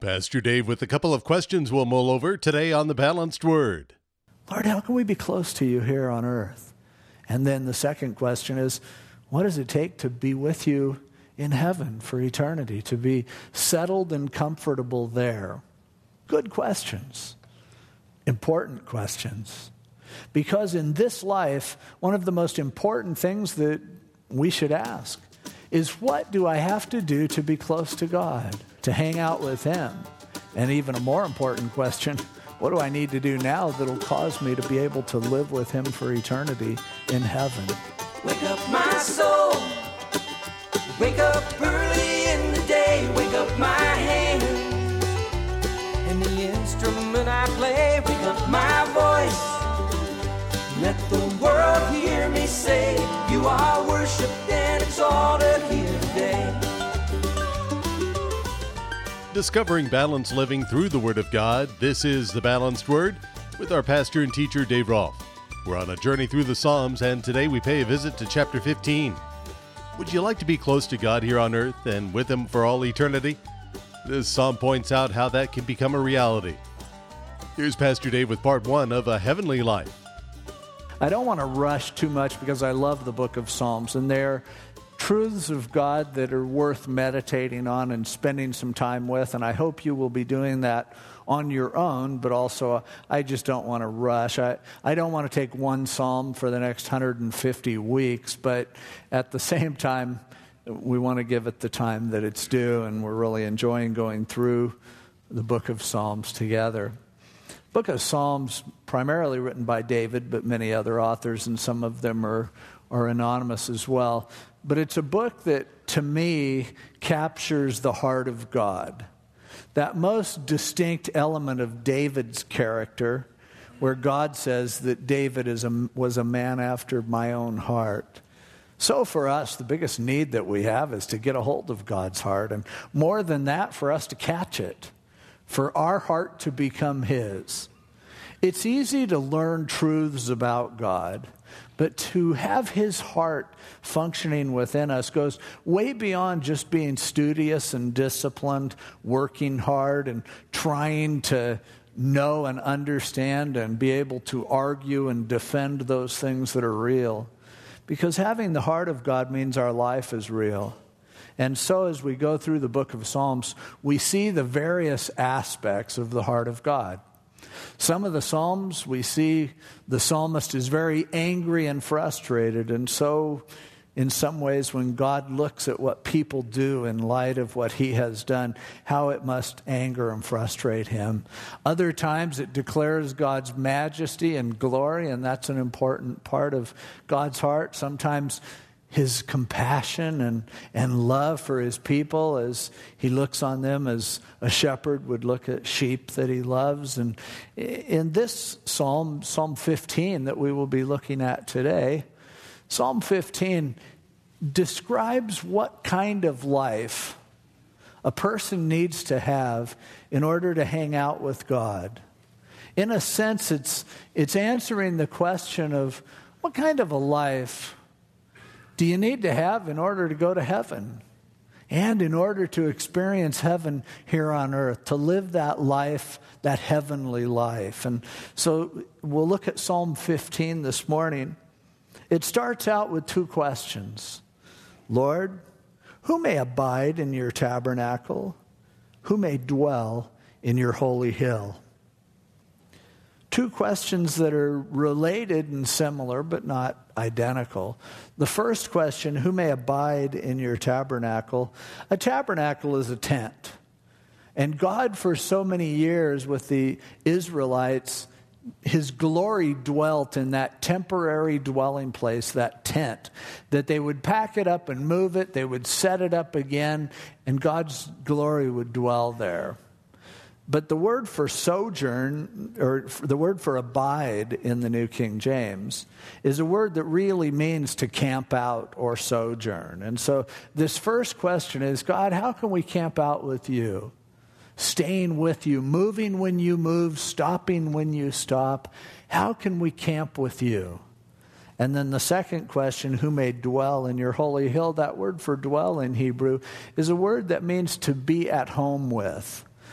Pastor Dave with a couple of questions we'll mull over today on the Balanced Word. Lord, how can we be close to you here on earth? And then the second question is, what does it take to be with you in heaven for eternity, to be settled and comfortable there? Good questions, important questions. Because in this life, one of the most important things that we should ask is, what do I have to do to be close to God, to hang out with Him? And even a more important question, what do I need to do now that'll cause me to be able to live with Him for eternity in heaven? Wake up my soul, wake up early in the day, wake up my hand, and the instrument I play, wake up my voice, let the world hear me say, you are worshipped and exalted here today. Discovering balanced living through the Word of God, this is the Balanced Word with our pastor and teacher, Dave Rolfe. We're on a journey through the Psalms, and today we pay a visit to chapter 15. Would you like to be close to God here on earth and with Him for all eternity? This psalm points out how that can become a reality. Here's Pastor Dave with part 1 of A Heavenly Life. I don't want to rush too much because I love the book of Psalms, and they're truths of God that are worth meditating on and spending some time with, and I hope you will be doing that on your own, but also I just don't want to rush. I don't want to take one psalm for the next 150 weeks, but at the same time, we want to give it the time that it's due, and we're really enjoying going through the book of Psalms together. Book of Psalms, primarily written by David, but many other authors, and some of them are anonymous as well. But it's a book that, to me, captures the heart of God. That most distinct element of David's character, where God says that David was a man after my own heart. So for us, the biggest need that we have is to get a hold of God's heart. And more than that, for us to catch it. For our heart to become His. It's easy to learn truths about God, but to have His heart functioning within us goes way beyond just being studious and disciplined, working hard and trying to know and understand and be able to argue and defend those things that are real. Because having the heart of God means our life is real. And so as we go through the book of Psalms, we see the various aspects of the heart of God. Some of the Psalms, we see the psalmist is very angry and frustrated. And so in some ways, when God looks at what people do in light of what He has done, how it must anger and frustrate Him. Other times it declares God's majesty and glory, and that's an important part of God's heart. Sometimes His compassion and love for His people as He looks on them as a shepherd would look at sheep that He loves. And in this psalm, Psalm 15 that we will be looking at today, Psalm 15 describes what kind of life a person needs to have in order to hang out with God. In a sense, it's answering the question of what kind of a life do you need to have in order to go to heaven? And in order to experience heaven here on earth, to live that life, that heavenly life. And so we'll look at Psalm 15 this morning. It starts out with two questions. Lord, who may abide in your tabernacle? Who may dwell in your holy hill? Two questions that are related and similar, but not identical. The first question, who may abide in your tabernacle? A tabernacle is a tent. And God, for so many years with the Israelites, His glory dwelt in that temporary dwelling place, that tent, that they would pack it up and move it, they would set it up again, and God's glory would dwell there. But the word for sojourn, or the word for abide in the New King James, is a word that really means to camp out or sojourn. And so this first question is, God, how can we camp out with you? Staying with you, moving when you move, stopping when you stop. How can we camp with you? And then the second question, who may dwell in your holy hill? That word for dwell in Hebrew is a word that means to be at home with.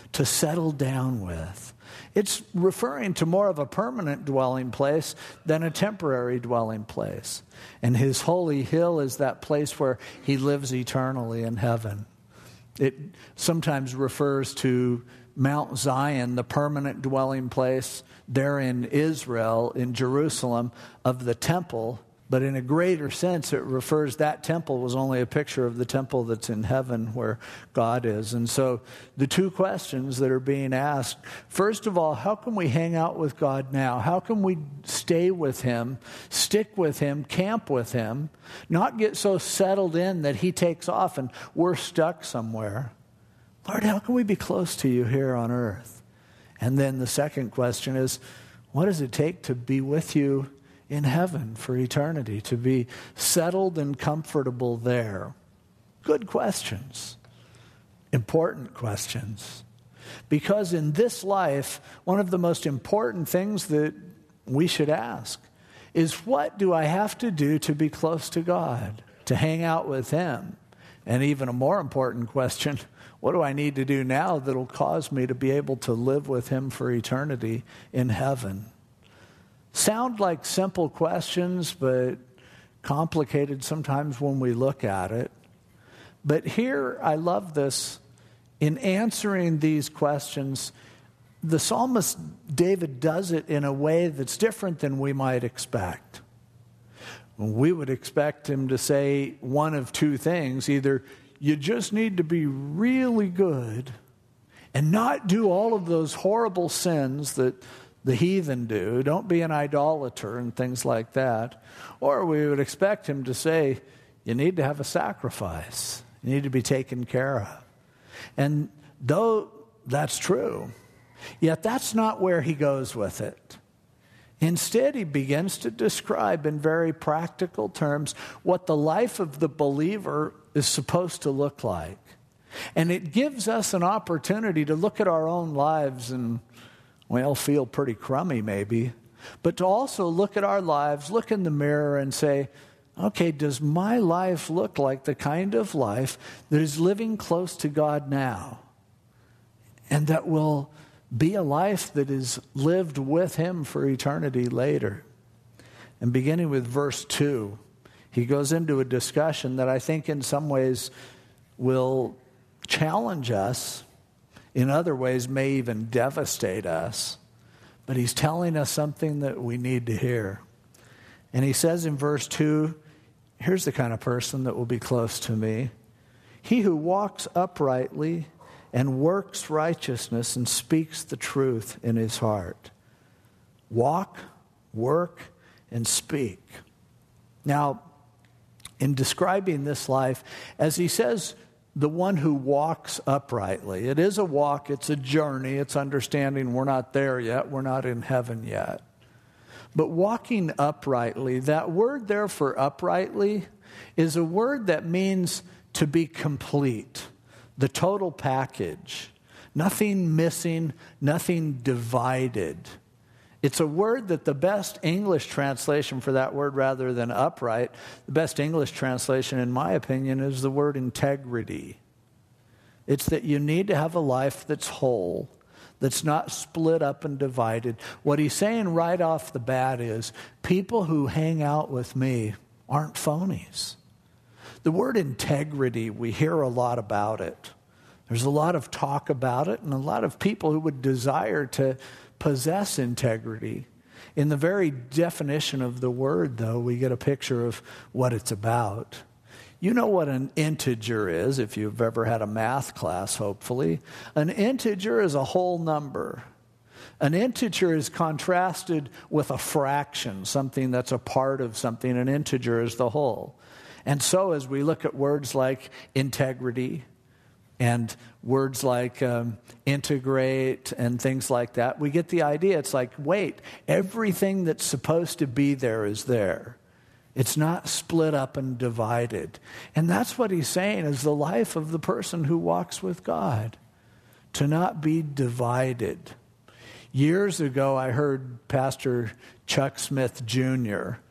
to settle down with. It's referring to more of a permanent dwelling place than a temporary dwelling place. And his holy hill is that place where he lives eternally in heaven. It sometimes refers to Mount Zion, the permanent dwelling place there in Israel, in Jerusalem, of the temple. But in a greater sense, it refers, that temple was only a picture of the temple that's in heaven where God is. And so the two questions that are being asked, first of all, how can we hang out with God now? How can we stay with him, stick with him, camp with him, not get so settled in that he takes off and we're stuck somewhere? Lord, how can we be close to you here on earth? And then the second question is, what does it take to be with you in heaven for eternity, to be settled and comfortable there? Good questions. Important questions. Because in this life, one of the most important things that we should ask is, what do I have to do to be close to God, to hang out with him? And even a more important question, what do I need to do now that'll cause me to be able to live with him for eternity in heaven? Sound like simple questions, but complicated sometimes when we look at it. But here, I love this. In answering these questions, the psalmist David does it in a way that's different than we might expect. We would expect him to say one of two things. Either you just need to be really good and not do all of those horrible sins that the heathen do. Don't be an idolater and things like that. Or we would expect him to say, you need to have a sacrifice. You need to be taken care of. And though that's true, yet that's not where he goes with it. Instead, he begins to describe in very practical terms what the life of the believer is supposed to look like. And it gives us an opportunity to look at our own lives and, well, feel pretty crummy maybe, but to also look at our lives, look in the mirror and say, okay, does my life look like the kind of life that is living close to God now? And that will be a life that is lived with him for eternity later. And beginning with verse 2, he goes into a discussion that I think in some ways will challenge us, in other ways may even devastate us. But he's telling us something that we need to hear. And he says in verse 2, here's the kind of person that will be close to me. He who walks uprightly and works righteousness and speaks the truth in his heart. Walk, work, and speak. Now, in describing this life, as he says, the one who walks uprightly. It is a walk, it's a journey, it's understanding we're not there yet, we're not in heaven yet. But walking uprightly, that word there for uprightly is a word that means to be complete, the total package. Nothing missing, nothing divided. It's a word that the best English translation for that word, rather than upright, the best English translation, in my opinion, is the word integrity. It's that you need to have a life that's whole, that's not split up and divided. What he's saying right off the bat is, people who hang out with me aren't phonies. The word integrity, we hear a lot about it. There's a lot of talk about it, and a lot of people who would desire to possess integrity. In the very definition of the word, though, we get a picture of what it's about. You know what an integer is, if you've ever had a math class, hopefully. An integer is a whole number. An integer is contrasted with a fraction, something that's a part of something. An integer is the whole. And so as we look at words like integrity, and words like integrate and things like that, we get the idea. It's like, wait, everything that's supposed to be there is there. It's not split up and divided. And that's what he's saying is the life of the person who walks with God, to not be divided. Years ago, I heard Pastor Chuck Smith Jr.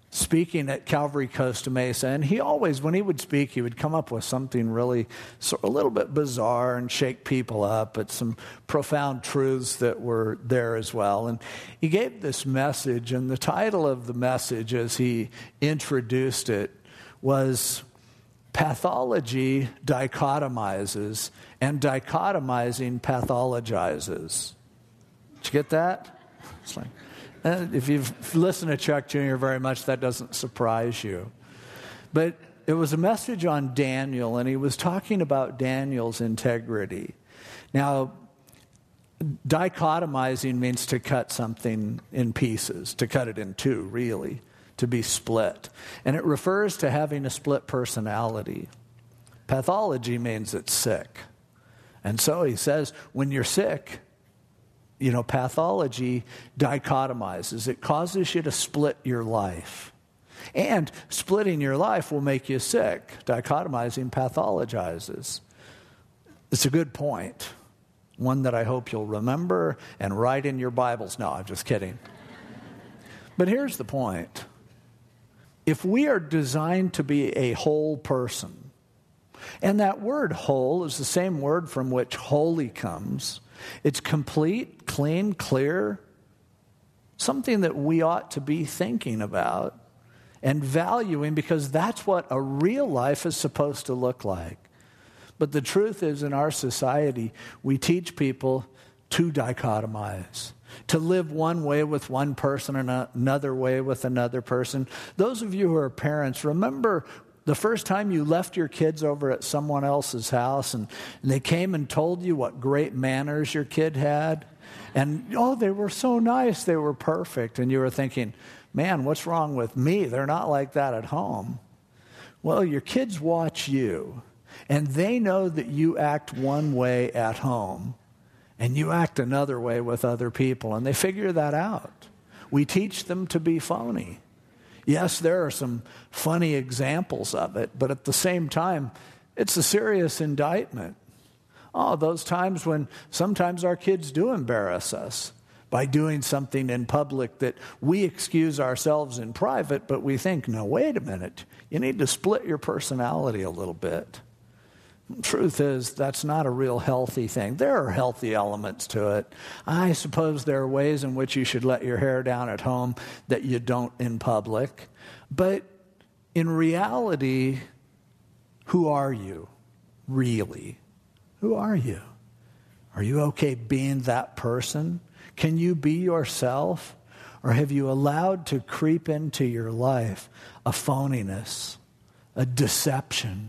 speaking at Calvary Costa Mesa, and he always, when he would speak, he would come up with something really a little bit bizarre and shake people up, but some profound truths that were there as well. And he gave this message, and the title of the message as he introduced it was Pathology Dichotomizes and Dichotomizing Pathologizes. Did you get that? It's like, if you've listened to Chuck Jr. very much, that doesn't surprise you. But it was a message on Daniel, and he was talking about Daniel's integrity. Now, dichotomizing means to cut something in pieces, to cut it in two, really, to be split. And it refers to having a split personality. Pathology means it's sick. And so he says, when you're sick, pathology dichotomizes. It causes you to split your life. And splitting your life will make you sick. Dichotomizing pathologizes. It's a good point. One that I hope you'll remember and write in your Bibles. No, I'm just kidding. But here's the point. If we are designed to be a whole person, and that word whole is the same word from which holy comes. It's complete, clean, clear, something that we ought to be thinking about and valuing, because that's what a real life is supposed to look like. But the truth is, in our society, we teach people to dichotomize, to live one way with one person and another way with another person. Those of you who are parents, remember the first time you left your kids over at someone else's house and they came and told you what great manners your kid had. And, they were so nice. They were perfect. And you were thinking, man, what's wrong with me? They're not like that at home. Well, your kids watch you, and they know that you act one way at home, and you act another way with other people, and they figure that out. We teach them to be phony. Yes, there are some funny examples of it, but at the same time, it's a serious indictment. Those times when sometimes our kids do embarrass us by doing something in public that we excuse ourselves in private, but we think, no, wait a minute, you need to split your personality a little bit. Truth is, that's not a real healthy thing. There are healthy elements to it. I suppose there are ways in which you should let your hair down at home that you don't in public. But in reality, who are you, really? Who are you? Are you okay being that person? Can you be yourself? Or have you allowed to creep into your life a phoniness, a deception?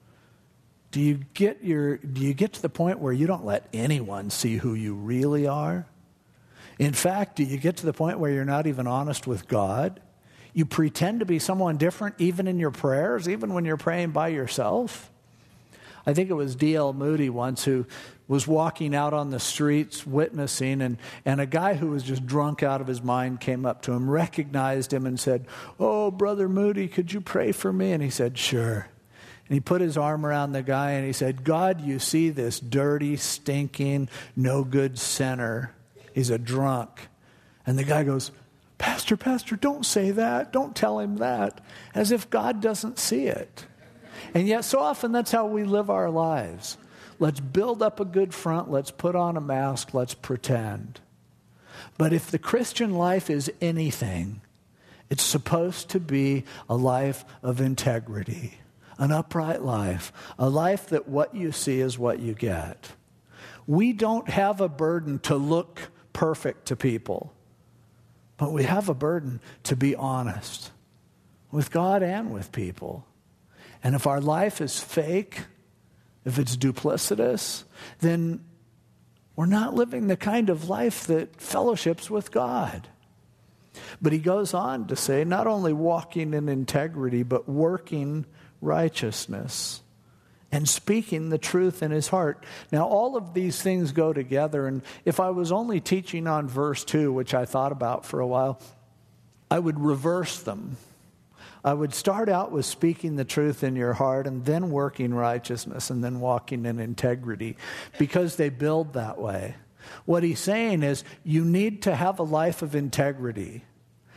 Do you get to the point where you don't let anyone see who you really are? In fact, do you get to the point where you're not even honest with God? You pretend to be someone different even in your prayers, even when you're praying by yourself? I think it was D.L. Moody once who was walking out on the streets witnessing, and a guy who was just drunk out of his mind came up to him, recognized him, and said, "Oh, Brother Moody, could you pray for me?" And he said, "Sure." And he put his arm around the guy and he said, "God, you see this dirty, stinking, no good sinner. He's a drunk." And the guy goes, Pastor, don't say that. Don't tell him that." As if God doesn't see it. And yet so often that's how we live our lives. Let's build up a good front. Let's put on a mask. Let's pretend. But if the Christian life is anything, it's supposed to be a life of integrity. An upright life, a life that what you see is what you get. We don't have a burden to look perfect to people, but we have a burden to be honest with God and with people. And if our life is fake, if it's duplicitous, then we're not living the kind of life that fellowships with God. But he goes on to say, not only walking in integrity, but working righteousness and speaking the truth in his heart. Now, all of these things go together, and if I was only teaching on verse 2, which I thought about for a while, I would reverse them. I would start out with speaking the truth in your heart, and then working righteousness, and then walking in integrity, because they build that way. What he's saying is, you need to have a life of integrity.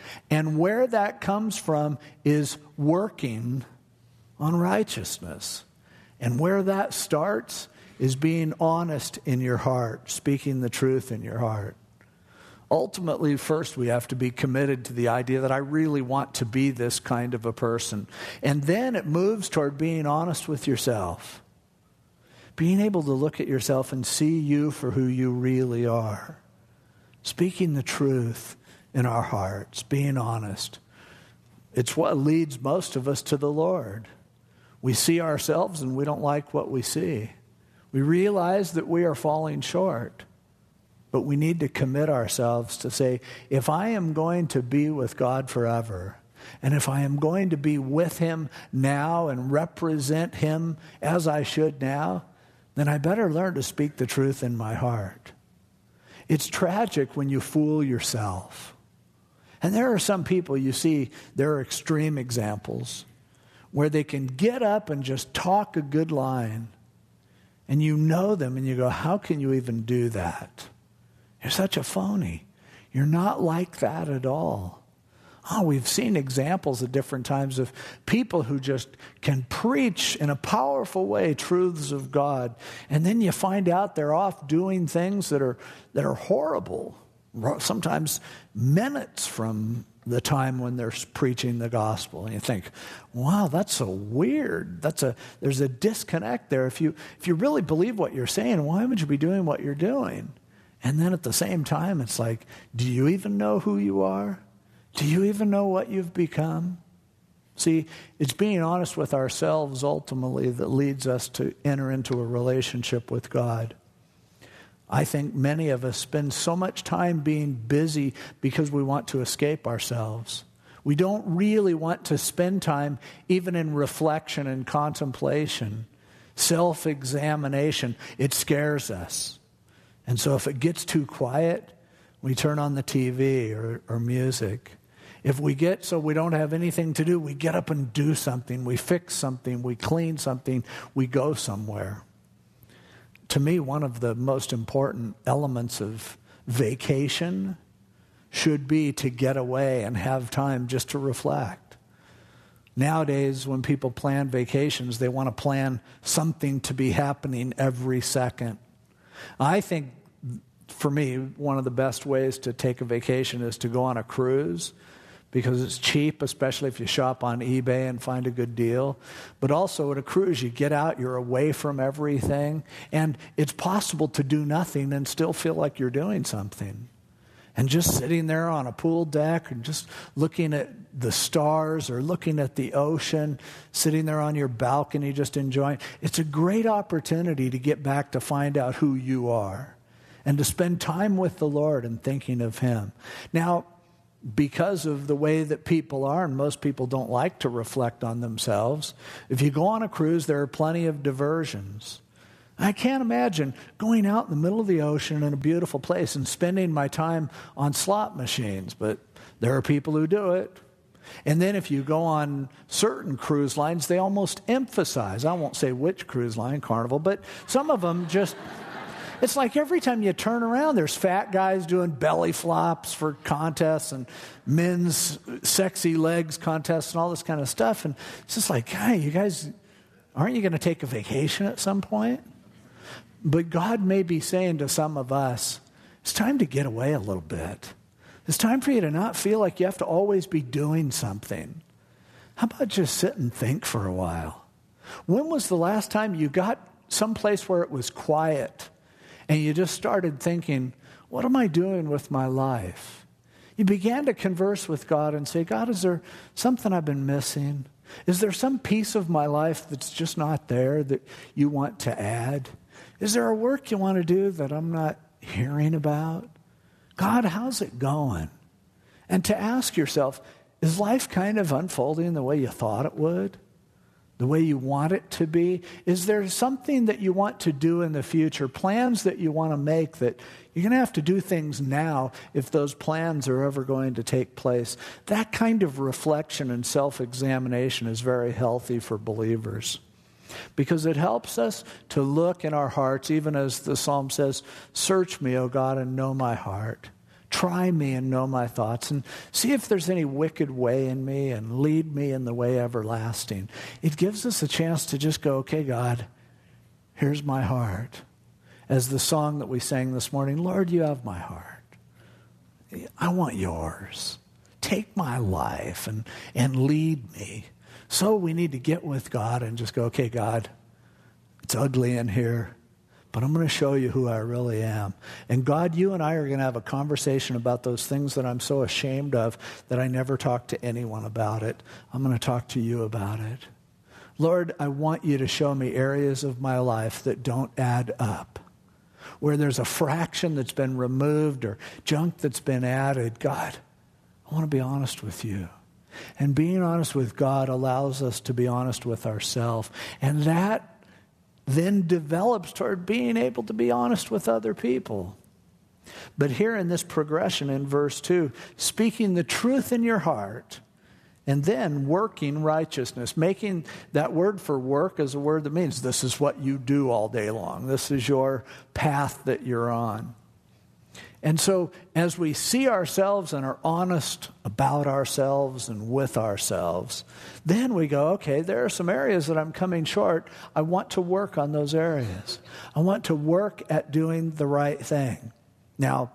And where that comes from is working on righteousness. And where that starts is being honest in your heart, speaking the truth in your heart. Ultimately, first we have to be committed to the idea that I really want to be this kind of a person. And then it moves toward being honest with yourself. Being able to look at yourself and see you for who you really are. Speaking the truth in our hearts, being honest. It's what leads most of us to the Lord. We see ourselves and we don't like what we see. We realize that we are falling short. But we need to commit ourselves to say, if I am going to be with God forever, and if I am going to be with Him now and represent Him as I should now, then I better learn to speak the truth in my heart. It's tragic when you fool yourself. And there are some people you see, there are extreme examples, where they can get up and just talk a good line, and you know them and you go, how can you even do that? You're such a phony. You're not like that at all. Oh, we've seen examples at different times of people who just can preach in a powerful way truths of God, and then you find out they're off doing things that are horrible. Sometimes minutes from the time when they're preaching the gospel, and you think, "Wow, that's so weird. There's a disconnect there. If you really believe what you're saying, why would you be doing what you're doing?" And then at the same time, it's like, do you even know who you are? Do you even know what you've become? See, it's being honest with ourselves ultimately that leads us to enter into a relationship with God. I think many of us spend so much time being busy because we want to escape ourselves. We don't really want to spend time even in reflection and contemplation, self-examination. It scares us. And so if it gets too quiet, we turn on the TV or music. If we get so we don't have anything to do, we get up and do something. We fix something. We clean something. We go somewhere. To me, one of the most important elements of vacation should be to get away and have time just to reflect. Nowadays, when people plan vacations, they want to plan something to be happening every second. I think, for me, one of the best ways to take a vacation is to go on a cruise, because it's cheap, especially if you shop on eBay and find a good deal. But also at a cruise, you get out, you're away from everything, and it's possible to do nothing and still feel like you're doing something. And just sitting there on a pool deck and just looking at the stars or looking at the ocean, sitting there on your balcony just enjoying. It's a great opportunity to get back to find out who you are and to spend time with the Lord and thinking of Him. Now, because of the way that people are, and most people don't like to reflect on themselves, if you go on a cruise, there are plenty of diversions. I can't imagine going out in the middle of the ocean in a beautiful place and spending my time on slot machines, but there are people who do it. And then if you go on certain cruise lines, they almost emphasize, I won't say which cruise line, Carnival, but some of them just, it's like every time you turn around, there's fat guys doing belly flops for contests and men's sexy legs contests and all this kind of stuff. And it's just like, hey, you guys, aren't you going to take a vacation at some point? But God may be saying to some of us, it's time to get away a little bit. It's time for you to not feel like you have to always be doing something. How about just sit and think for a while? When was the last time you got someplace where it was quiet and you just started thinking, what am I doing with my life? You began to converse with God and say, God, is there something I've been missing? Is there some piece of my life that's just not there that you want to add? Is there a work you want to do that I'm not hearing about? God, how's it going? And to ask yourself, is life kind of unfolding the way you thought it would? The way you want it to be? Is there something that you want to do in the future, plans that you want to make that you're going to have to do things now if those plans are ever going to take place? That kind of reflection and self-examination is very healthy for believers, because it helps us to look in our hearts, even as the psalm says, search me, O God, and know my heart. Try me and know my thoughts, and see if there's any wicked way in me, and lead me in the way everlasting. It gives us a chance to just go, okay, God, here's my heart. As the song that we sang this morning, Lord, you have my heart. I want yours. Take my life and lead me. So we need to get with God and just go, okay, God, it's ugly in here, but I'm going to show you who I really am. And God, you and I are going to have a conversation about those things that I'm so ashamed of that I never talk to anyone about it. I'm going to talk to you about it. Lord, I want you to show me areas of my life that don't add up, where there's a fraction that's been removed or junk that's been added. God, I want to be honest with you. And being honest with God allows us to be honest with ourselves. And that then develops toward being able to be honest with other people. But here in this progression in verse 2, speaking the truth in your heart, and then working righteousness. Making that word for work is a word that means this is what you do all day long. This is your path that you're on. And so as we see ourselves and are honest about ourselves and with ourselves, then we go, okay, there are some areas that I'm coming short. I want to work on those areas. I want to work at doing the right thing. Now,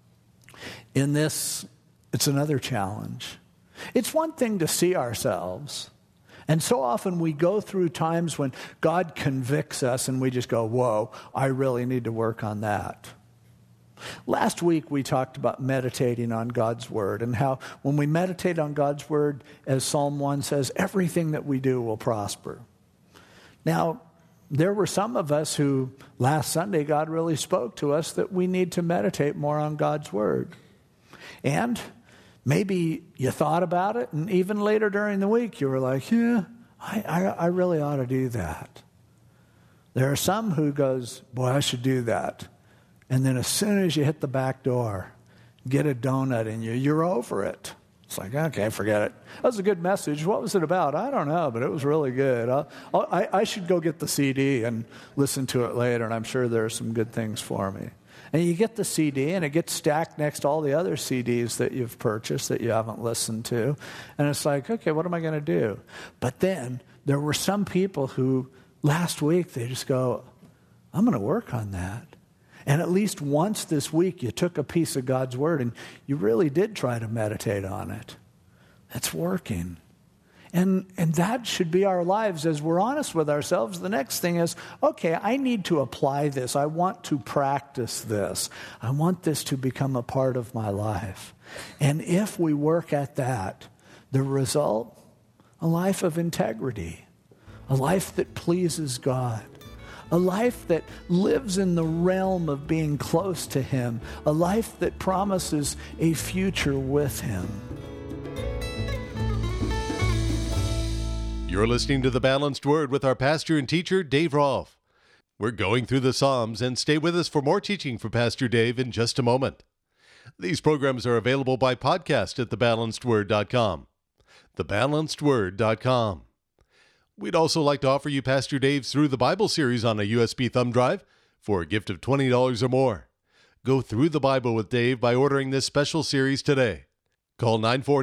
in this, it's another challenge. It's one thing to see ourselves. And so often we go through times when God convicts us and we just go, whoa, I really need to work on that. Last week we talked about meditating on God's Word and how when we meditate on God's Word, as Psalm 1 says, everything that we do will prosper. Now, there were some of us who last Sunday God really spoke to us that we need to meditate more on God's Word. And maybe you thought about it, and even later during the week you were like, yeah, I really ought to do that. There are some who goes, boy, I should do that. And then as soon as you hit the back door, get a donut in you, you're over it. It's like, okay, forget it. That was a good message. What was it about? I don't know, but it was really good. I should go get the CD and listen to it later, and I'm sure there are some good things for me. And you get the CD, and it gets stacked next to all the other CDs that you've purchased that you haven't listened to. And it's like, okay, what am I going to do? But then there were some people who last week, they just go, I'm going to work on that. And at least once this week, you took a piece of God's Word and you really did try to meditate on it. That's working. And that should be our lives as we're honest with ourselves. The next thing is, okay, I need to apply this. I want to practice this. I want this to become a part of my life. And if we work at that, the result, a life of integrity, a life that pleases God. A life that lives in the realm of being close to Him. A life that promises a future with Him. You're listening to The Balanced Word with our pastor and teacher, Dave Rolfe. We're going through the Psalms, and stay with us for more teaching from Pastor Dave in just a moment. These programs are available by podcast at thebalancedword.com. Thebalancedword.com. We'd also like to offer you Pastor Dave's Through the Bible series on a USB thumb drive for a gift of $20 or more. Go through the Bible with Dave by ordering this special series today. Call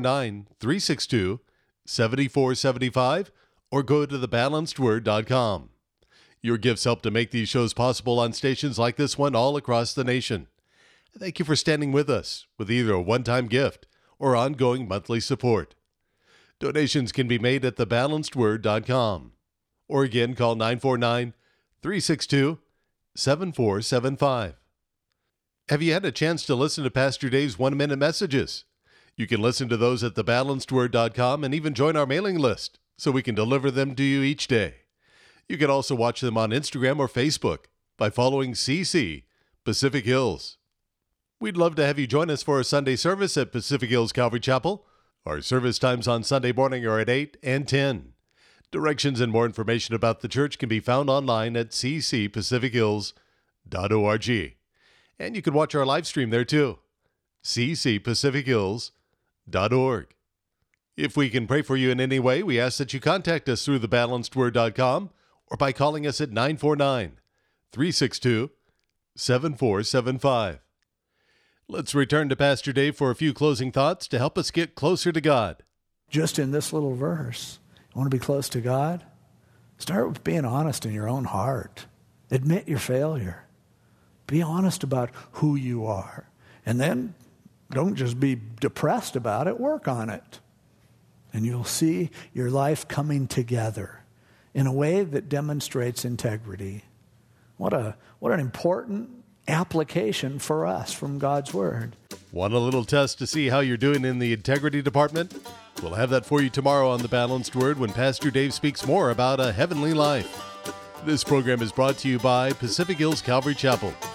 949-362-7475 or go to thebalancedword.com. Your gifts help to make these shows possible on stations like this one all across the nation. Thank you for standing with us with either a one-time gift or ongoing monthly support. Donations can be made at thebalancedword.com. Or again, call 949-362-7475. Have you had a chance to listen to Pastor Dave's one-minute messages? You can listen to those at thebalancedword.com and even join our mailing list so we can deliver them to you each day. You can also watch them on Instagram or Facebook by following CC Pacific Hills. We'd love to have you join us for a Sunday service at Pacific Hills Calvary Chapel. Our service times on Sunday morning are at 8 and 10. Directions and more information about the church can be found online at ccpacifichills.org. And you can watch our live stream there too, ccpacifichills.org. If we can pray for you in any way, we ask that you contact us through thebalancedword.com or by calling us at 949-362-7475. Let's return to Pastor Dave for a few closing thoughts to help us get closer to God. Just in this little verse, you want to be close to God? Start with being honest in your own heart. Admit your failure. Be honest about who you are. And then don't just be depressed about it. Work on it. And you'll see your life coming together in a way that demonstrates integrity. What an important application for us from God's Word. Want a little test to see how you're doing in the integrity department? We'll have that for you tomorrow on The Balanced Word when Pastor Dave speaks more about a heavenly life. This program is brought to you by Pacific Hills Calvary Chapel.